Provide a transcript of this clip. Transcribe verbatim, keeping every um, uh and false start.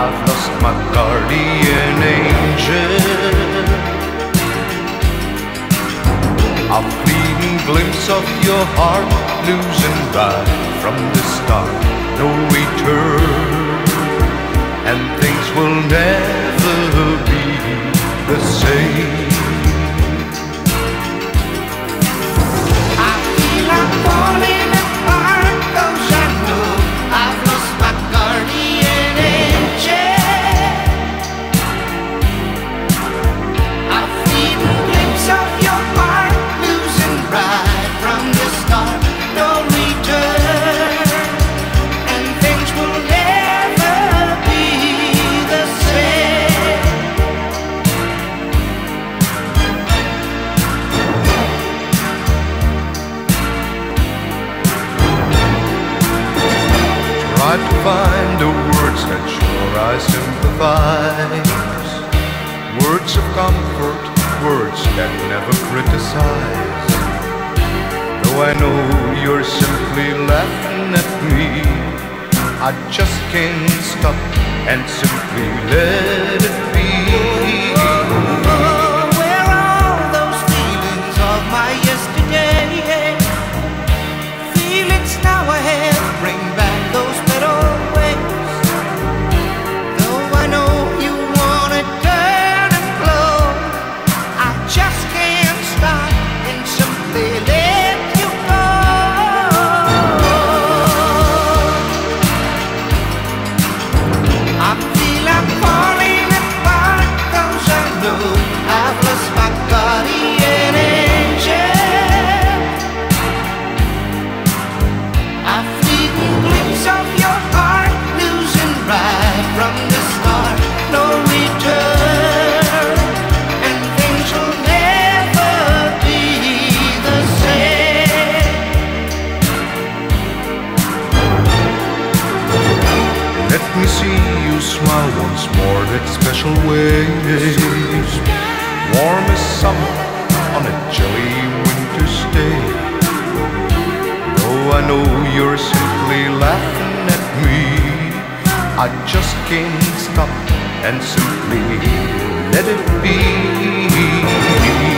I've lost my guardian angel. A fleeting glimpse of your heart, losing right from the start, no return, and things will never be the same. I feel I'm falling apart, 'cause I know I've lost my guardian angel. A fleeting glimpse of your heart, losing right from the start, no return, and things will never be the same. Try to find the words that sure I sympathize, words of comfort, words that never criticize. Though I know you're simply laughing at me, I just can't stop and simply let it be. Where are all those feelings of my yesterday? Feelings now I have, bring back those better ways. Though I know you wanna turn and blow, I just can't stop and simply let you go. I feel I'm falling apart, 'cause I know I've lost my guardian angel. A fleeting glimpse of your heart, losing right from the start, no return, and things will never be the same. Let me see you smile once more that special way, warm as summer on a chilly winter's day. Though I know you're simply laughing at me, I just can't stop and simply let it be.